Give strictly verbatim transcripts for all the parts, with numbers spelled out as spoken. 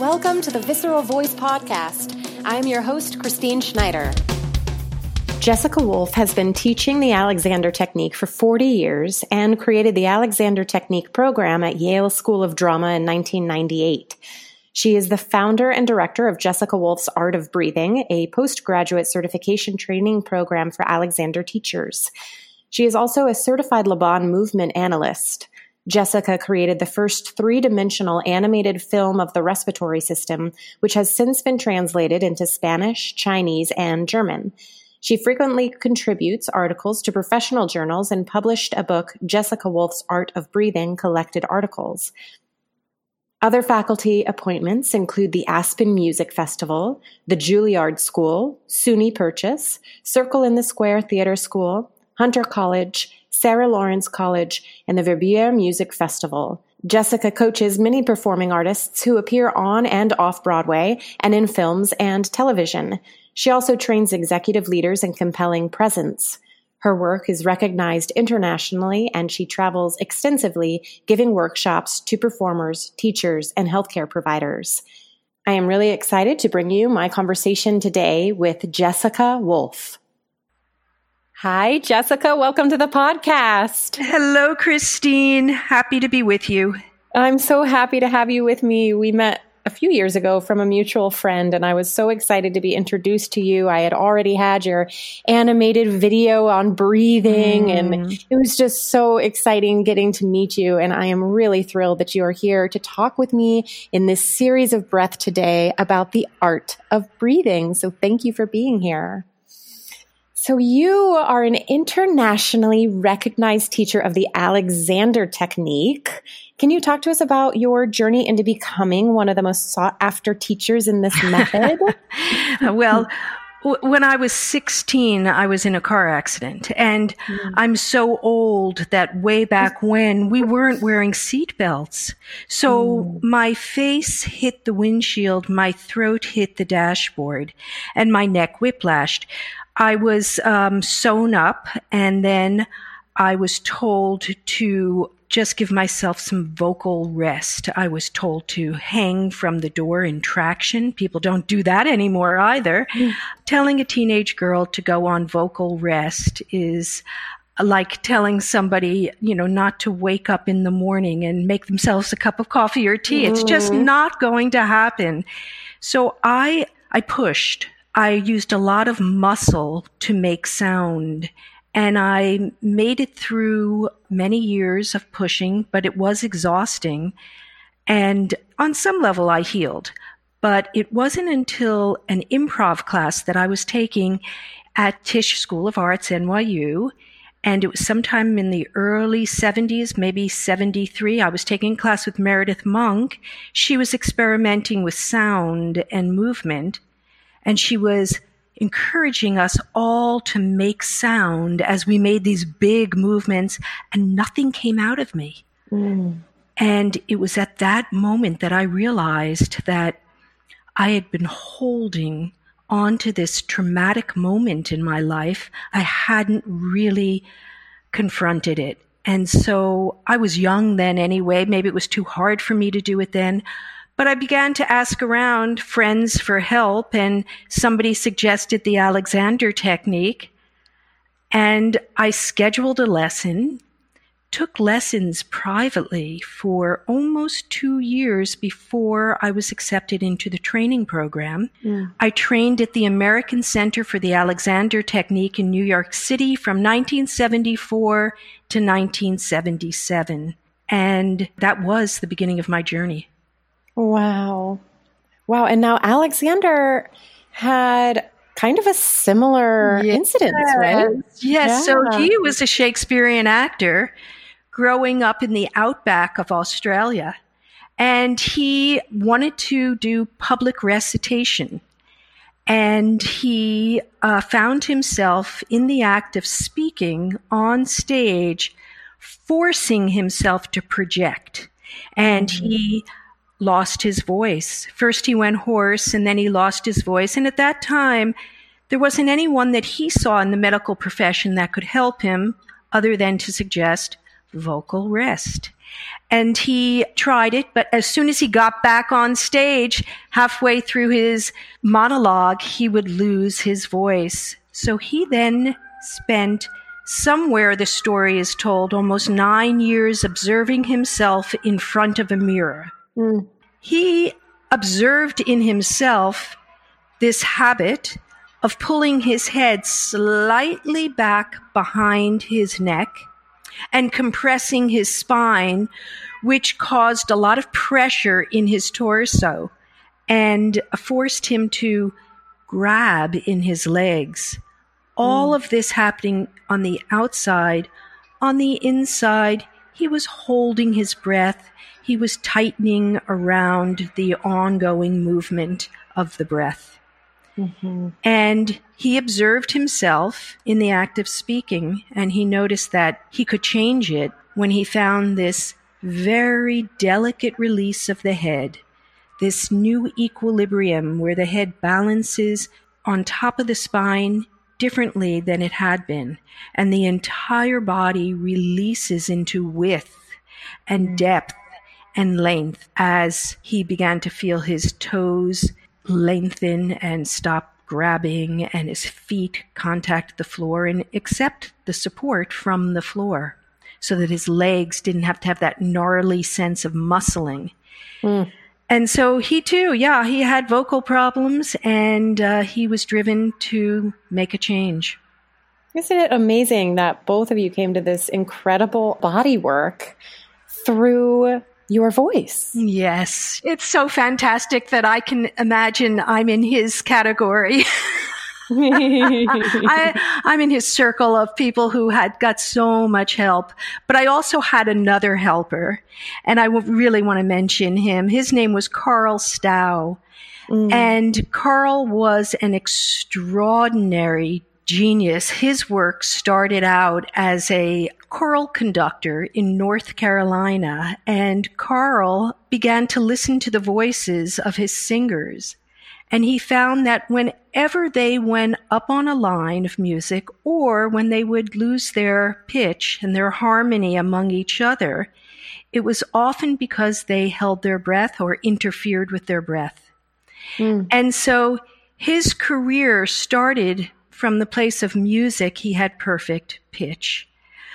Welcome to the Visceral Voice Podcast. I am your host, Christine Schneider. Jessica Wolf has been teaching the Alexander Technique for forty years and created the Alexander Technique program at Yale School of Drama in nineteen ninety-eight. She is the founder and director of Jessica Wolf's Art of Breathing, a postgraduate certification training program for Alexander teachers. She is also a certified Laban movement analyst. Jessica created the first three-dimensional animated film of the respiratory system, which has since been translated into Spanish, Chinese, and German. She frequently contributes articles to professional journals and published a book, Jessica Wolf's Art of Breathing, Collected Articles. Other faculty appointments include the Aspen Music Festival, the Juilliard School, SUNY Purchase, Circle in the Square Theater School, Hunter College, Sarah Lawrence College, and the Verbier Music Festival. Jessica coaches many performing artists who appear on and off Broadway and in films and television. She also trains executive leaders in compelling presence. Her work is recognized internationally, and she travels extensively, giving workshops to performers, teachers, and healthcare providers. I am really excited to bring you my conversation today with Jessica Wolf. Hi, Jessica. Welcome to the podcast. Hello, Christine. Happy to be with you. I'm so happy to have you with me. We met a few years ago from a mutual friend, and I was so excited to be introduced to you. I had already had your animated video on breathing, mm. and it was just so exciting getting to meet you. And I am really thrilled that you are here to talk with me in this series of Breath today about the art of breathing. So thank you for being here. So you are an internationally recognized teacher of the Alexander Technique. Can you talk to us about your journey into becoming one of the most sought after teachers in this method? Well, w- when I was sixteen, I was in a car accident, and mm. I'm so old that way back when we weren't wearing seat belts. So mm. my face hit the windshield, my throat hit the dashboard, and my neck whiplashed. I was um, sewn up, and then I was told to just give myself some vocal rest. I was told to hang from the door in traction. People don't do that anymore either. Mm. Telling a teenage girl to go on vocal rest is like telling somebody, you know, not to wake up in the morning and make themselves a cup of coffee or tea. Mm. It's just not going to happen. So I I pushed. I used a lot of muscle to make sound, and I made it through many years of pushing, but it was exhausting. And on some level, I healed. But it wasn't until an improv class that I was taking at Tisch School of Arts, N Y U, and it was sometime in the early seventies, maybe seventy-three. I was taking a class with Meredith Monk. She was experimenting with sound and movement. And she was encouraging us all to make sound as we made these big movements, and nothing came out of me. Mm. And it was at that moment that I realized that I had been holding on to this traumatic moment in my life. I hadn't really confronted it. And so I was young then anyway. Maybe it was too hard for me to do it then. But I began to ask around friends for help, and somebody suggested the Alexander Technique. And I scheduled a lesson, took lessons privately for almost two years before I was accepted into the training program. Yeah. I trained at the American Center for the Alexander Technique in New York City from nineteen seventy-four to nineteen seventy-seven. And that was the beginning of my journey. Wow. Wow. And now Alexander had kind of a similar yes. incident, right? Yes. Yeah. So he was a Shakespearean actor growing up in the outback of Australia. And he wanted to do public recitation. And he uh, found himself in the act of speaking on stage, forcing himself to project. And mm-hmm. he lost his voice. First he went hoarse, and then he lost his voice. And at that time, there wasn't anyone that he saw in the medical profession that could help him other than to suggest vocal rest. And he tried it, but as soon as he got back on stage, halfway through his monologue, he would lose his voice. So he then spent, somewhere the story is told, almost nine years observing himself in front of a mirror. Mm. He observed in himself this habit of pulling his head slightly back behind his neck and compressing his spine, which caused a lot of pressure in his torso and forced him to grab in his legs. All mm. of this happening on the outside. On the inside, he was holding his breath. He was tightening around the ongoing movement of the breath. Mm-hmm. And he observed himself in the act of speaking, and he noticed that he could change it when he found this very delicate release of the head, this new equilibrium where the head balances on top of the spine differently than it had been, and the entire body releases into width and mm-hmm. depth and length as he began to feel his toes lengthen and stop grabbing and his feet contact the floor and accept the support from the floor so that his legs didn't have to have that gnarly sense of muscling. Mm. And so he too, yeah, he had vocal problems and uh, he was driven to make a change. Isn't it amazing that both of you came to this incredible body work through your voice? Yes. It's so fantastic that I can imagine I'm in his category. I, I'm in his circle of people who had got so much help, but I also had another helper, and I really want to mention him. His name was Carl Stow, mm. and Carl was an extraordinary genius. His work started out as a choral conductor in North Carolina, and Carl began to listen to the voices of his singers. And he found that whenever they went up on a line of music or when they would lose their pitch and their harmony among each other, it was often because they held their breath or interfered with their breath. Mm. And so his career started from the place of music. He had perfect pitch.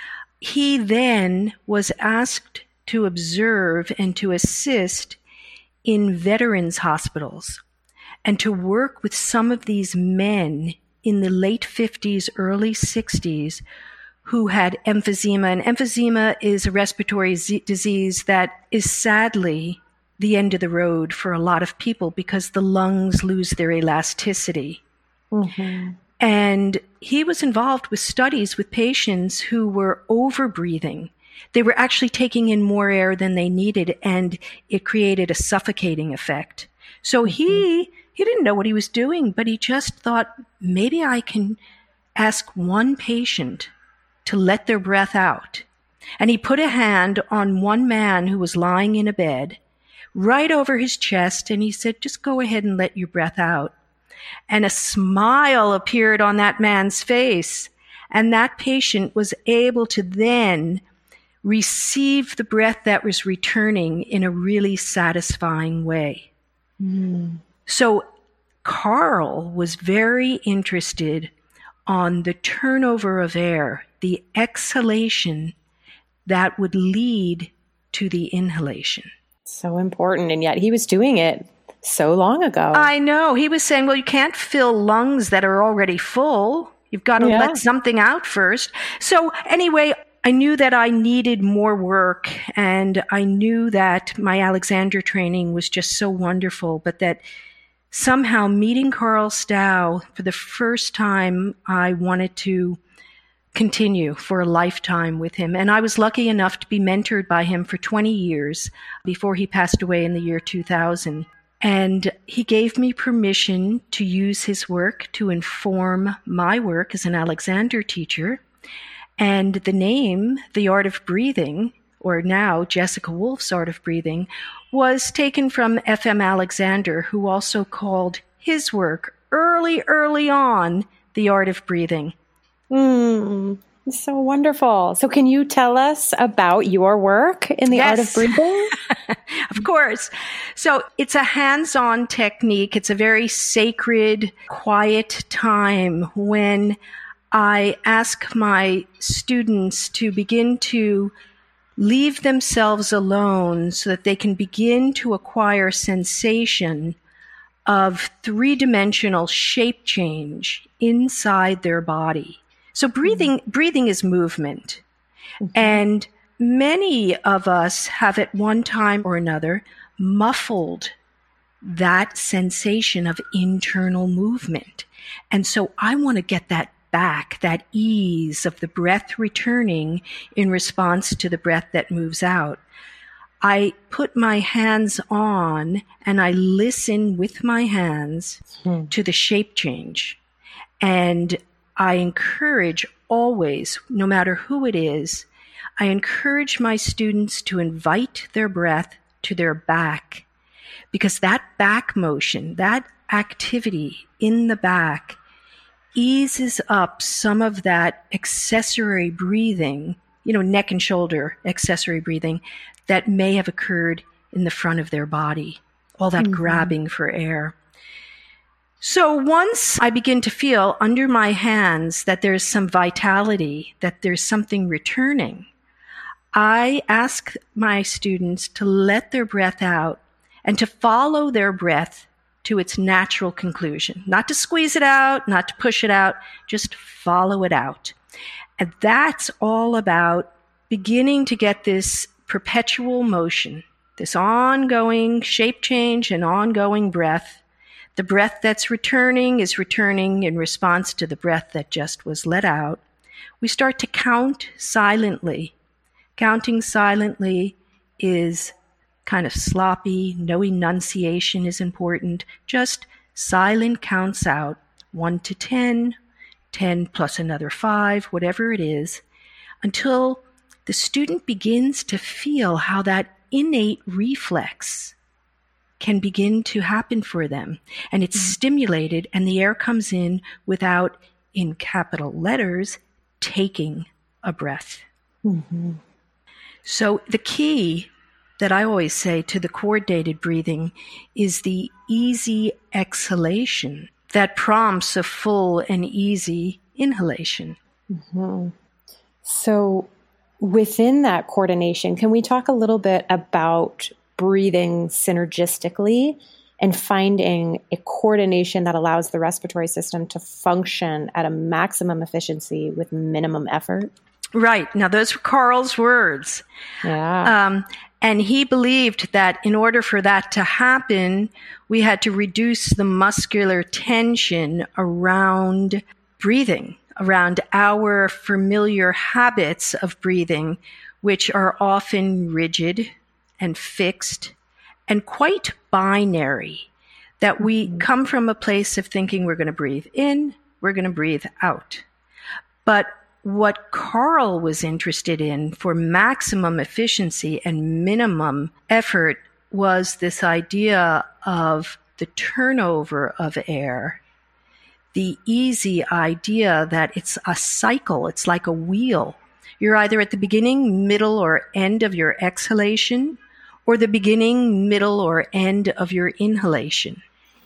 He then was asked to observe and to assist in veterans' hospitals and to work with some of these men in the late fifties, early sixties who had emphysema. And emphysema is a respiratory z- disease that is sadly the end of the road for a lot of people because the lungs lose their elasticity. Mm-hmm. And he was involved with studies with patients who were overbreathing. They were actually taking in more air than they needed, and it created a suffocating effect. So mm-hmm. he he didn't know what he was doing, but he just thought, maybe I can ask one patient to let their breath out. And he put a hand on one man who was lying in a bed, right over his chest, and he said, just go ahead and let your breath out. And a smile appeared on that man's face, and that patient was able to then receive the breath that was returning in a really satisfying way. Mm. So Carl was very interested on the turnover of air, the exhalation that would lead to the inhalation. So important, and yet he was doing it so long ago. I know. He was saying, well, you can't fill lungs that are already full. You've got to yeah. let something out first. So anyway, I knew that I needed more work, and I knew that my Alexander training was just so wonderful, but that somehow meeting Carl Stow for the first time, I wanted to continue for a lifetime with him. And I was lucky enough to be mentored by him for twenty years before he passed away in the year two thousand. And he gave me permission to use his work to inform my work as an Alexander teacher. And the name, The Art of Breathing, or now Jessica Wolf's Art of Breathing, was taken from F M Alexander, who also called his work early, early on The Art of Breathing. Mm, So wonderful. So can you tell us about your work in the yes. art of breathing? Of course. So it's a hands-on technique. It's a very sacred, quiet time when I ask my students to begin to leave themselves alone so that they can begin to acquire sensation of three-dimensional shape change inside their body. So breathing, mm-hmm. breathing is movement. Mm-hmm. And many of us have at one time or another muffled that sensation of internal movement. And so I want to get that back, that ease of the breath returning in response to the breath that moves out. I put my hands on and I listen with my hands hmm. to the shape change. And I encourage always, no matter who it is, I encourage my students to invite their breath to their back, because that back motion, that activity in the back eases up some of that accessory breathing, you know, neck and shoulder accessory breathing that may have occurred in the front of their body, all that mm-hmm. grabbing for air. So once I begin to feel under my hands that there's some vitality, that there's something returning, I ask my students to let their breath out and to follow their breath to its natural conclusion. Not to squeeze it out, not to push it out, just follow it out. And that's all about beginning to get this perpetual motion, this ongoing shape change and ongoing breath. The breath that's returning is returning in response to the breath that just was let out. We start to count silently. Counting silently is kind of sloppy. No enunciation is important. Just silent counts out, one to ten, ten plus another five, whatever it is, until the student begins to feel how that innate reflex can begin to happen for them. And it's mm-hmm. stimulated, and the air comes in without, in capital letters, taking a breath. Mm-hmm. So the key that I always say to the coordinated breathing is the easy exhalation that prompts a full and easy inhalation. Mm-hmm. So within that coordination, can we talk a little bit about breathing synergistically and finding a coordination that allows the respiratory system to function at a maximum efficiency with minimum effort? Right. Now, those were Carl's words. Yeah. Um, and he believed that in order for that to happen, we had to reduce the muscular tension around breathing, around our familiar habits of breathing, which are often rigid and fixed and quite binary, that we mm-hmm. come from a place of thinking we're going to breathe in, we're going to breathe out. But what Carl was interested in for maximum efficiency and minimum effort was this idea of the turnover of air, the easy idea that it's a cycle, it's like a wheel. You're either at the beginning, middle, or end of your exhalation, or the beginning, middle, or end of your inhalation.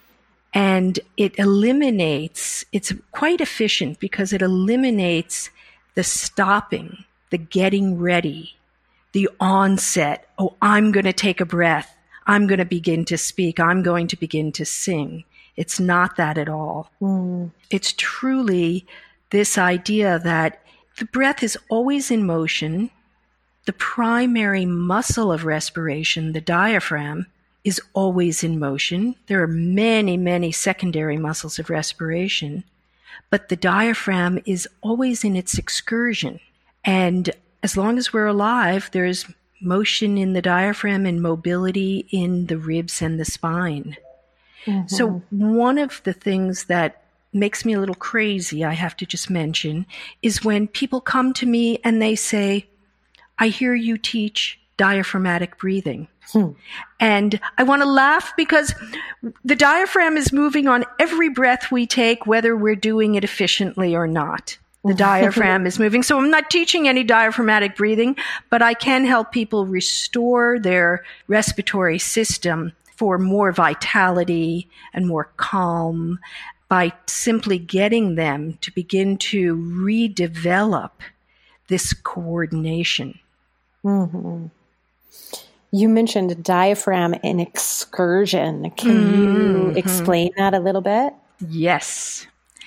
And it eliminates, it's quite efficient because it eliminates the stopping, the getting ready, the onset. Oh, I'm going to take a breath. I'm going to begin to speak. I'm going to begin to sing. It's not that at all. Mm. It's truly this idea that the breath is always in motion. The primary muscle of respiration, the diaphragm, is always in motion. There are many, many secondary muscles of respiration, but the diaphragm is always in its excursion. And as long as we're alive, there's motion in the diaphragm and mobility in the ribs and the spine. Mm-hmm. So one of the things that makes me a little crazy, I have to just mention, is when people come to me and they say, I hear you teach diaphragmatic breathing. Hmm. And I want to laugh because the diaphragm is moving on every breath we take, whether we're doing it efficiently or not. the diaphragm is moving. So I'm not teaching any diaphragmatic breathing, but I can help people restore their respiratory system for more vitality and more calm by simply getting them to begin to redevelop this coordination. Mm-hmm. You mentioned diaphragm and excursion. Can Mm-hmm. you explain that a little bit? Yes.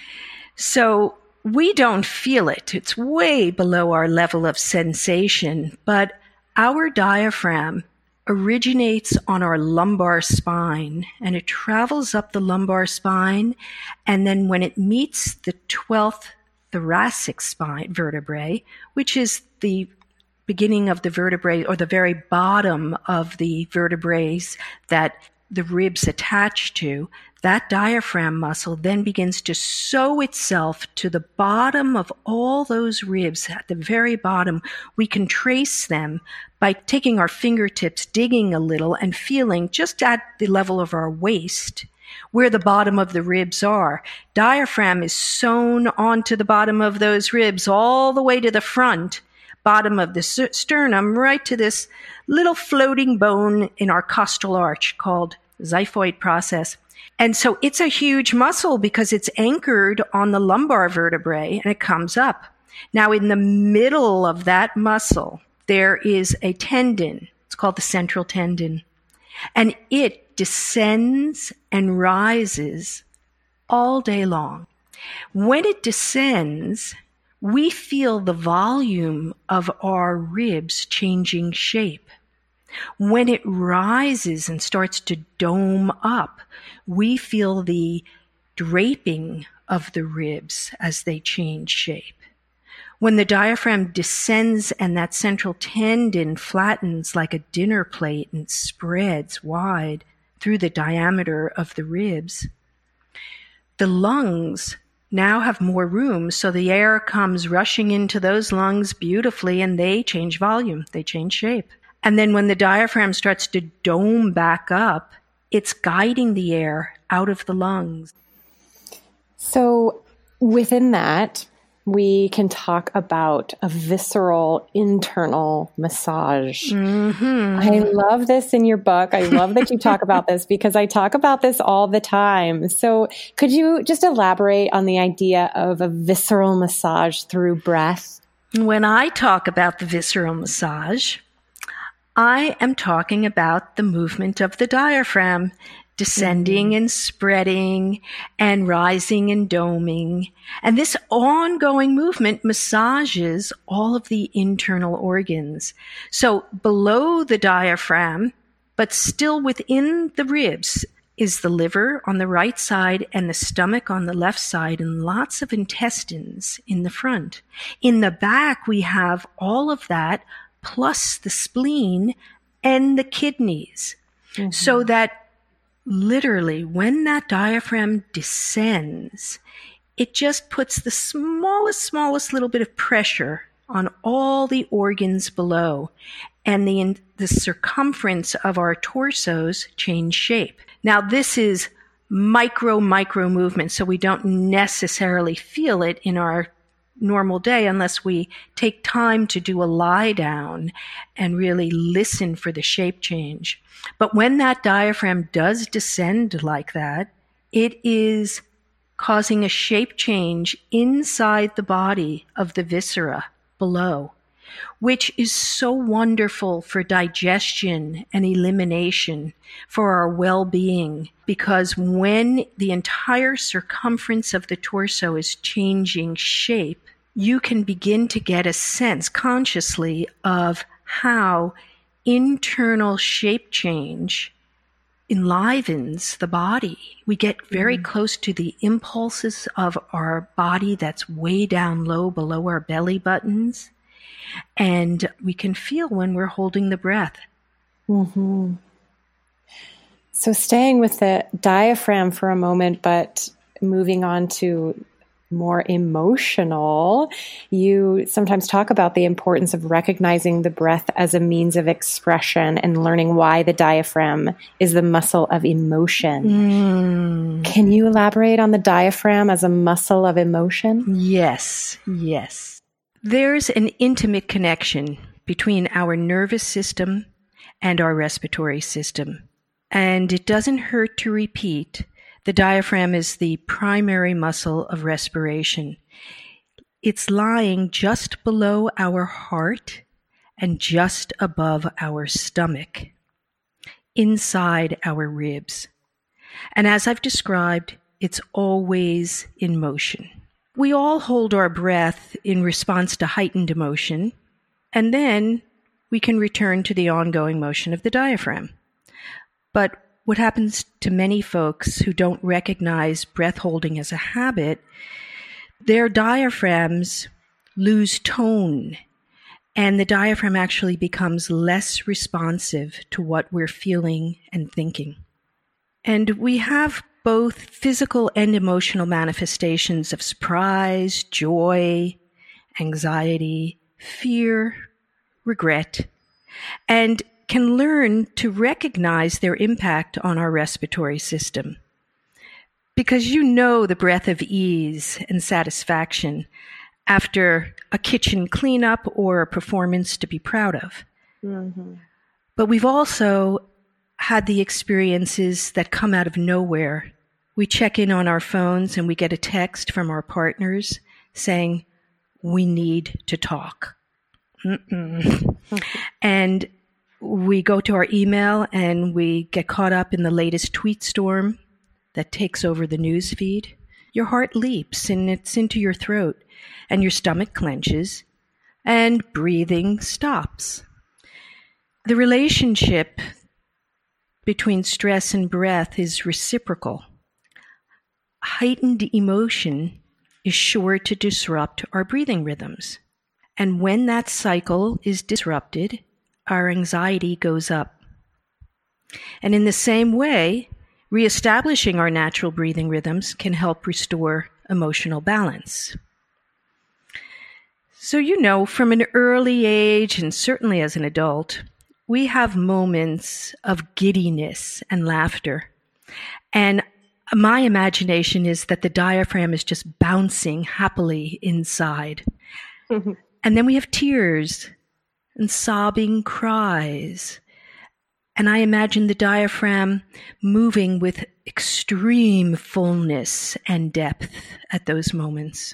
So we don't feel it. It's way below our level of sensation, but our diaphragm originates on our lumbar spine, and it travels up the lumbar spine, and then when it meets the twelfth thoracic spine vertebrae, which is the beginning of the vertebrae or the very bottom of the vertebrae that the ribs attach to, that diaphragm muscle then begins to sew itself to the bottom of all those ribs at the very bottom. We can trace them by taking our fingertips, digging a little, and feeling just at the level of our waist where the bottom of the ribs are. Diaphragm is sewn onto the bottom of those ribs all the way to the front, bottom of the sternum, right to this little floating bone in our costal arch called xiphoid process. And so it's a huge muscle because it's anchored on the lumbar vertebrae and it comes up. Now in the middle of that muscle, there is a tendon. It's called the central tendon. And it descends and rises all day long. When it descends, we feel the volume of our ribs changing shape. When it rises and starts to dome up, we feel the draping of the ribs as they change shape. When the diaphragm descends and that central tendon flattens like a dinner plate and spreads wide through the diameter of the ribs, the lungs now have more room, so the air comes rushing into those lungs beautifully and they change volume, they change shape. And then when the diaphragm starts to dome back up, it's guiding the air out of the lungs. So within that, we can talk about a visceral internal massage. Mm-hmm. I love this in your book. I love that you talk about this because I talk about this all the time. So could you just elaborate on the idea of a visceral massage through breath? When I talk about the visceral massage, I am talking about the movement of the diaphragm, descending mm-hmm. and spreading and rising and doming. And this ongoing movement massages all of the internal organs. So below the diaphragm, but still within the ribs, is the liver on the right side and the stomach on the left side and lots of intestines in the front. In the back, we have all of that plus the spleen and the kidneys. Mm-hmm. So that literally when that diaphragm descends, it just puts the smallest, smallest little bit of pressure on all the organs below. And the, the circumference of our torsos change shape. Now this is micro, micro movement, so we don't necessarily feel it in our normal day unless we take time to do a lie down and really listen for the shape change. But when that diaphragm does descend like that, it is causing a shape change inside the body of the viscera below, which is so wonderful for digestion and elimination, for our well-being, because when the entire circumference of the torso is changing shape, you can begin to get a sense consciously of how internal shape change enlivens the body. We get very mm-hmm. close to the impulses of our body that's way down low below our belly buttons. And we can feel when we're holding the breath. Mm-hmm. So staying with the diaphragm for a moment, but moving on to more emotional. You sometimes talk about the importance of recognizing the breath as a means of expression and learning why the diaphragm is the muscle of emotion. Mm. Can you elaborate on the diaphragm as a muscle of emotion? Yes, yes. There's an intimate connection between our nervous system and our respiratory system. And it doesn't hurt to repeat, the diaphragm is the primary muscle of respiration. It's lying just below our heart and just above our stomach, inside our ribs. And as I've described, it's always in motion. We all hold our breath in response to heightened emotion, and then we can return to the ongoing motion of the diaphragm. But what happens to many folks who don't recognize breath holding as a habit, their diaphragms lose tone, and the diaphragm actually becomes less responsive to what we're feeling and thinking. And we have both physical and emotional manifestations of surprise, joy, anxiety, fear, regret, and can learn to recognize their impact on our respiratory system. Because you know the breath of ease and satisfaction after a kitchen cleanup or a performance to be proud of. Mm-hmm. But we've also had the experiences that come out of nowhere. We check in on our phones and we get a text from our partners saying, we need to talk. Mm-mm. And we go to our email and we get caught up in the latest tweet storm that takes over the news feed. Your heart leaps and it's into your throat and your stomach clenches and breathing stops. The relationship between stress and breath is reciprocal. Heightened emotion is sure to disrupt our breathing rhythms. And when that cycle is disrupted, our anxiety goes up. And in the same way, reestablishing our natural breathing rhythms can help restore emotional balance. So, you know, from an early age, and certainly as an adult, we have moments of giddiness and laughter. And my imagination is that the diaphragm is just bouncing happily inside. Mm-hmm. And then we have tears and sobbing cries. And I imagine the diaphragm moving with extreme fullness and depth at those moments.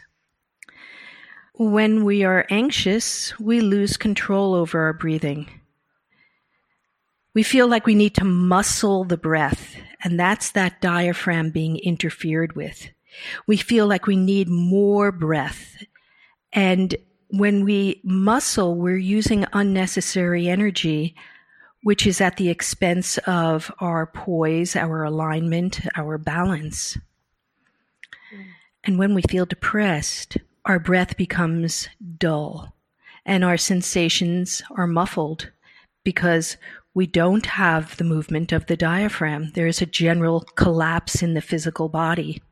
When we are anxious, we lose control over our breathing. We feel like we need to muscle the breath, and that's that diaphragm being interfered with. We feel like we need more breath. And when we muscle, we're using unnecessary energy, which is at the expense of our poise, our alignment, our balance. Mm. And when we feel depressed, our breath becomes dull and our sensations are muffled because we don't have the movement of the diaphragm. There's a general collapse in the physical body.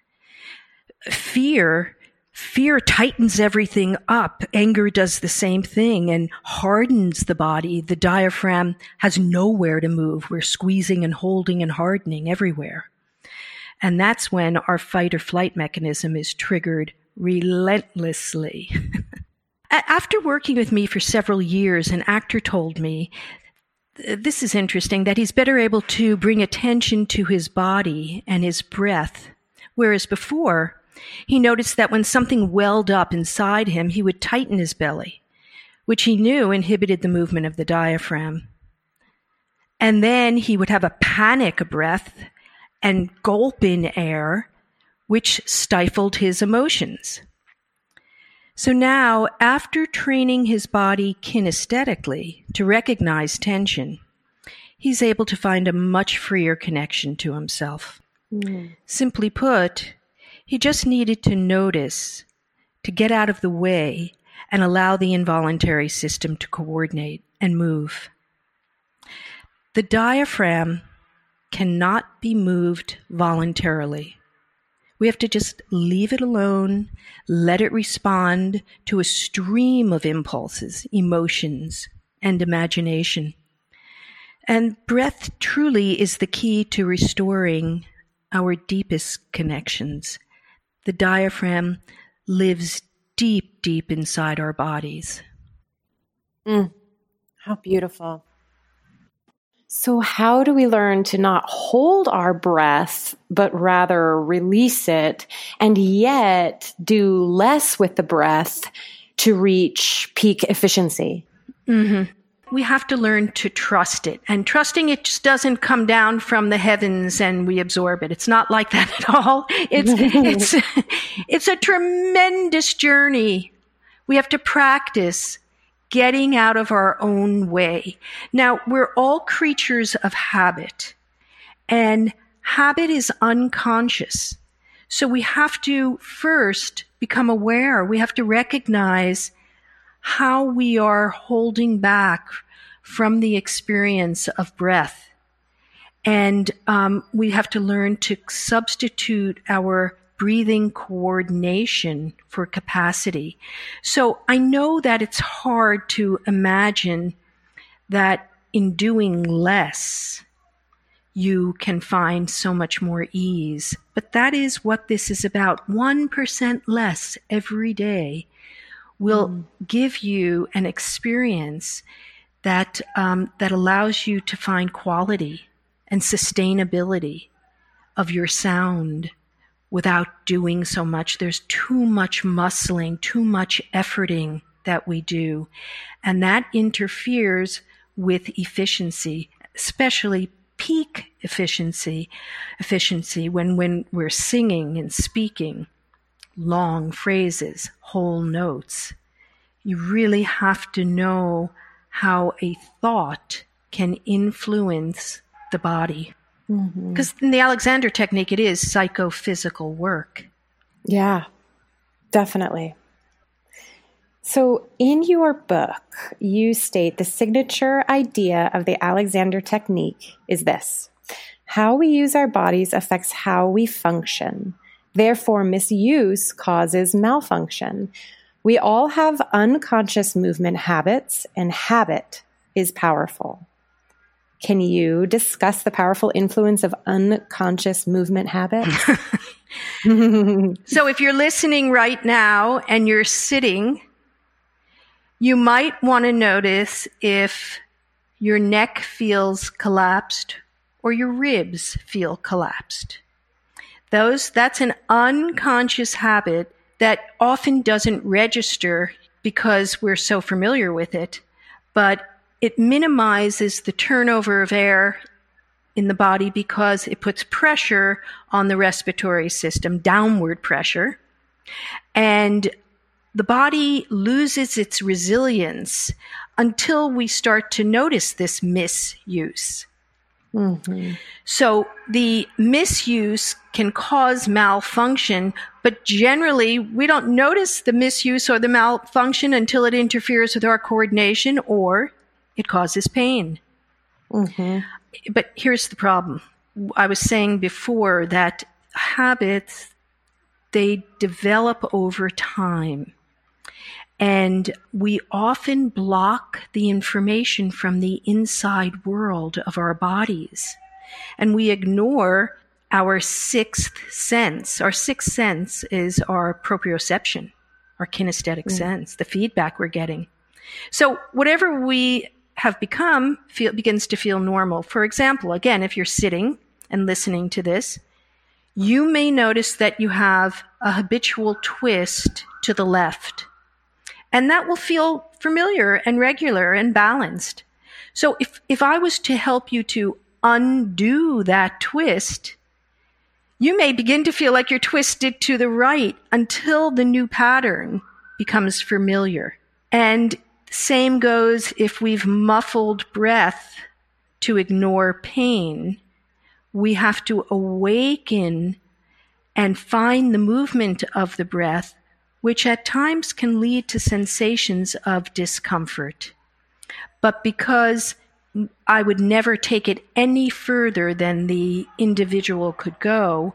Fear Fear tightens everything up. Anger does the same thing and hardens the body. The diaphragm has nowhere to move. We're squeezing and holding and hardening everywhere. And that's when our fight or flight mechanism is triggered relentlessly. After working with me for several years, an actor told me, this is interesting, that he's better able to bring attention to his body and his breath, whereas before, he noticed that when something welled up inside him, he would tighten his belly, which he knew inhibited the movement of the diaphragm. And then he would have a panic breath and gulp in air, which stifled his emotions. So now, after training his body kinesthetically to recognize tension, he's able to find a much freer connection to himself. Mm. Simply put, he just needed to notice, to get out of the way, and allow the involuntary system to coordinate and move. The diaphragm cannot be moved voluntarily. We have to just leave it alone, let it respond to a stream of impulses, emotions, and imagination. And breath truly is the key to restoring our deepest connections. The diaphragm lives deep, deep inside our bodies. Mm, how beautiful. So how do we learn to not hold our breath, but rather release it, and yet do less with the breath to reach peak efficiency? Mm-hmm. We have to learn to trust it. And trusting it just doesn't come down from the heavens and we absorb it. It's not like that at all. It's, it's, it's a tremendous journey. We have to practice getting out of our own way. Now, we're all creatures of habit, and habit is unconscious. So we have to first become aware. We have to recognize how we are holding back from the experience of breath. And um, we have to learn to substitute our breathing coordination for capacity. So I know that it's hard to imagine that in doing less, you can find so much more ease. But that is what this is about. one percent less every day will mm. give you an experience that um, that allows you to find quality and sustainability of your sound without doing so much. There's too much muscling, too much efforting that we do, and that interferes with efficiency, especially peak efficiency, efficiency when, when we're singing and speaking long phrases, whole notes. You really have to know how a thought can influence the body. Because mm-hmm. in the Alexander technique, it is psychophysical work. Yeah, definitely. So in your book, you state the signature idea of the Alexander technique is this: how we use our bodies affects how we function. Therefore, misuse causes malfunction. We all have unconscious movement habits, and habit is powerful. Can you discuss the powerful influence of unconscious movement habits? So if you're listening right now and you're sitting, you might want to notice if your neck feels collapsed or your ribs feel collapsed. Those, that's an unconscious habit that often doesn't register because we're so familiar with it, but it minimizes the turnover of air in the body because it puts pressure on the respiratory system, downward pressure, and the body loses its resilience until we start to notice this misuse. Mm-hmm. So the misuse can cause malfunction, but generally we don't notice the misuse or the malfunction until it interferes with our coordination or it causes pain. Mm-hmm. But here's the problem. I was saying before that habits, they develop over time. And we often block the information from the inside world of our bodies. And we ignore our sixth sense. Our sixth sense is our proprioception, our kinesthetic mm. sense, the feedback we're getting. So whatever we have become feel, begins to feel normal. For example, again, if you're sitting and listening to this, you may notice that you have a habitual twist to the left. And that will feel familiar and regular and balanced. So if, if I was to help you to undo that twist, you may begin to feel like you're twisted to the right until the new pattern becomes familiar. And same goes if we've muffled breath to ignore pain. We have to awaken and find the movement of the breath, which at times can lead to sensations of discomfort. But because I would never take it any further than the individual could go,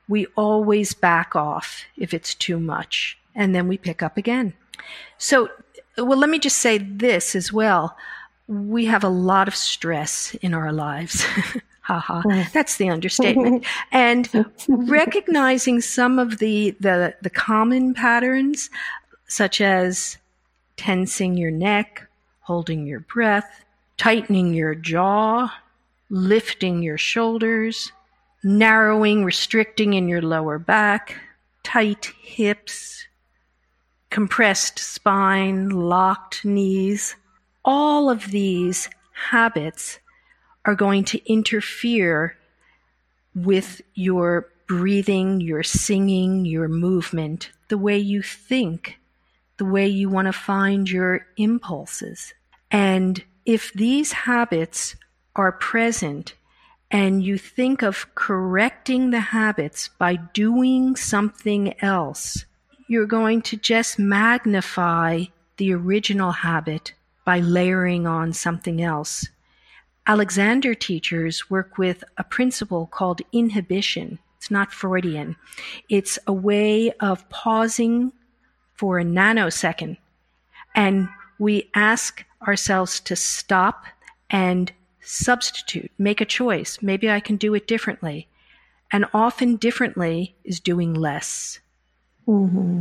we always back off if it's too much, and then we pick up again. So, well, let me just say this as well. We have a lot of stress in our lives. Ha ha. That's the understatement. And recognizing some of the, the, the common patterns, such as tensing your neck, holding your breath, tightening your jaw, lifting your shoulders, narrowing, restricting in your lower back, tight hips, compressed spine, locked knees. All of these habits are going to interfere with your breathing, your singing, your movement, the way you think, the way you want to find your impulses. And if these habits are present and you think of correcting the habits by doing something else, you're going to just magnify the original habit by layering on something else. Alexander teachers work with a principle called inhibition. It's not Freudian. It's a way of pausing for a nanosecond. And we ask ourselves to stop and substitute, make a choice. Maybe I can do it differently. And often differently is doing less. Mm-hmm.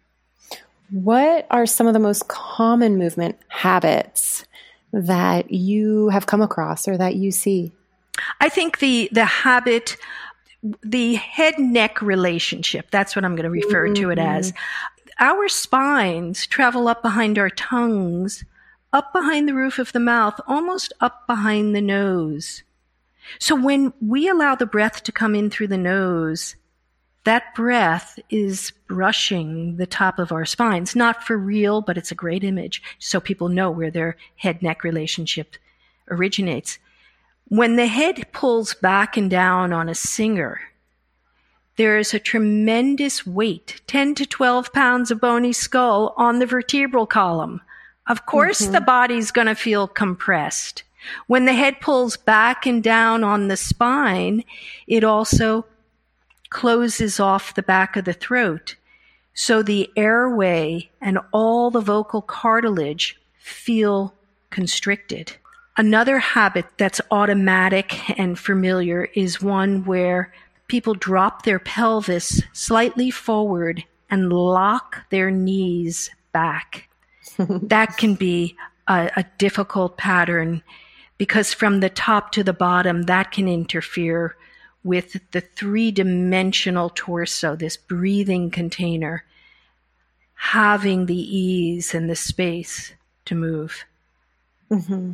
What are some of the most common movement habits that you have come across or that you see? I think the, the habit, the head-neck relationship, that's what I'm going to refer mm-hmm. to it as. Our spines travel up behind our tongues, up behind the roof of the mouth, almost up behind the nose. So when we allow the breath to come in through the nose, that breath is brushing the top of our spines, not for real, but it's a great image so people know where their head-neck relationship originates. When the head pulls back and down on a singer, there is a tremendous weight, ten to twelve pounds of bony skull on the vertebral column. Of course, mm-hmm. the body's going to feel compressed. When the head pulls back and down on the spine, it also closes off the back of the throat. So the airway and all the vocal cartilage feel constricted. Another habit that's automatic and familiar is one where people drop their pelvis slightly forward and lock their knees back. That can be a, a difficult pattern because from the top to the bottom, that can interfere with the three-dimensional torso, this breathing container, having the ease and the space to move. Mm-hmm.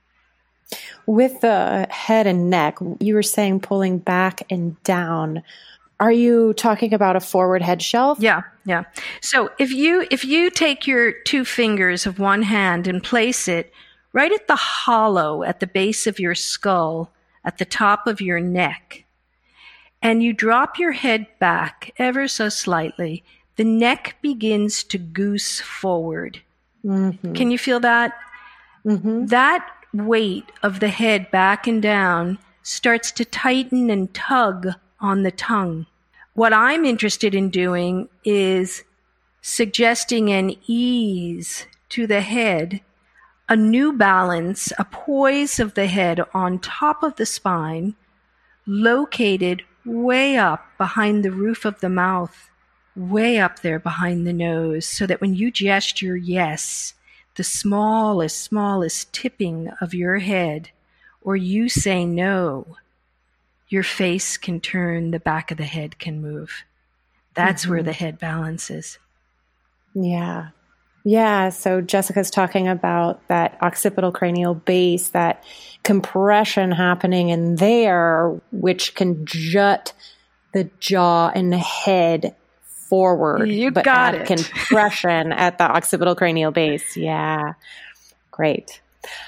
With the head and neck, you were saying pulling back and down. Are you talking about a forward head shelf? Yeah, yeah. So if you if you take your two fingers of one hand and place it right at the hollow at the base of your skull, at the top of your neck, and you drop your head back ever so slightly, the neck begins to goose forward. Mm-hmm. Can you feel that? Mm-hmm. That weight of the head back and down starts to tighten and tug on the tongue. What I'm interested in doing is suggesting an ease to the head, a new balance, a poise of the head on top of the spine, located way up behind the roof of the mouth, way up there behind the nose, so that when you gesture yes, the smallest, smallest tipping of your head, or you say no, your face can turn, the back of the head can move. That's mm-hmm. where the head balances. Yeah. Yeah. So Jessica's talking about that occipital cranial base, that compression happening in there, which can jut the jaw and the head forward. You but got add it. Compression at the occipital cranial base. Yeah. Great.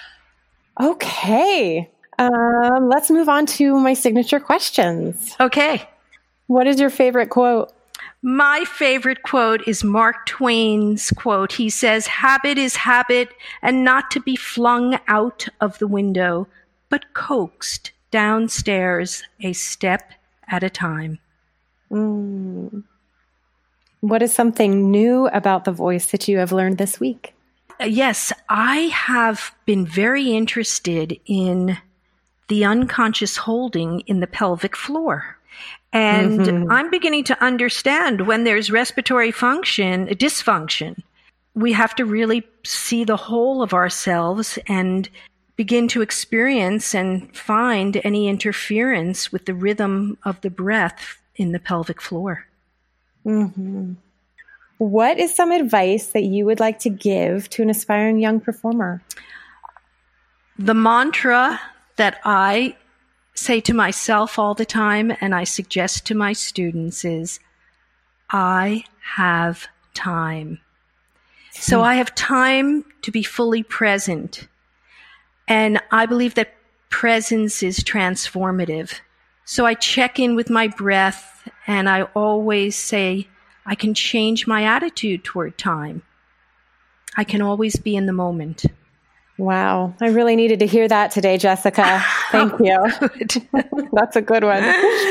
Okay. Um, let's move on to my signature questions. Okay. What is your favorite quote? My favorite quote is Mark Twain's quote. He says, "Habit is habit, and not to be flung out of the window, but coaxed downstairs a step at a time." Mm. What is something new about the voice that you have learned this week? Yes, I have been very interested in the unconscious holding in the pelvic floor. And mm-hmm. I'm beginning to understand when there's respiratory function, dysfunction, we have to really see the whole of ourselves and begin to experience and find any interference with the rhythm of the breath in the pelvic floor. Mm-hmm. What is some advice that you would like to give to an aspiring young performer? The mantra that I say to myself all the time and I suggest to my students is, I have time. So I have time to be fully present. And I believe that presence is transformative. So I check in with my breath and I always say, I can change my attitude toward time. I can always be in the moment. Wow. I really needed to hear that today, Jessica. Thank you. That's a good one.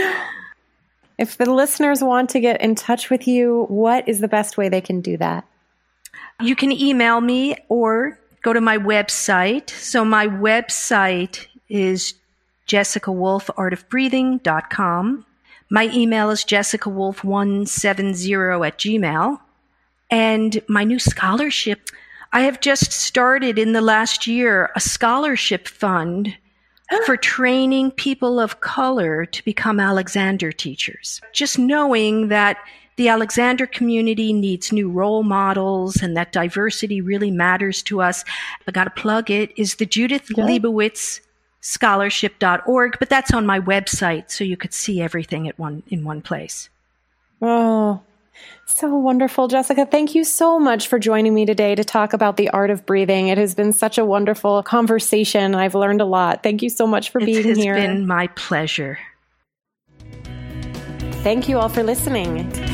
If the listeners want to get in touch with you, what is the best way they can do that? You can email me or go to my website. So my website is jessica wolf art of breathing dot com. My email is jessica wolf one seventy at gmail. And my new scholarship, I have just started in the last year a scholarship fund for training people of color to become Alexander teachers. Just knowing that the Alexander community needs new role models and that diversity really matters to us. I got to plug it, is the Judith yeah. Leibowitz scholarship dot org, but that's on my website, so you could see everything at one in one place. Oh, so wonderful, Jessica. Thank you so much for joining me today to talk about the art of breathing. It has been such a wonderful conversation. I've learned a lot. Thank you so much for being here. It has been my pleasure. Thank you all for listening.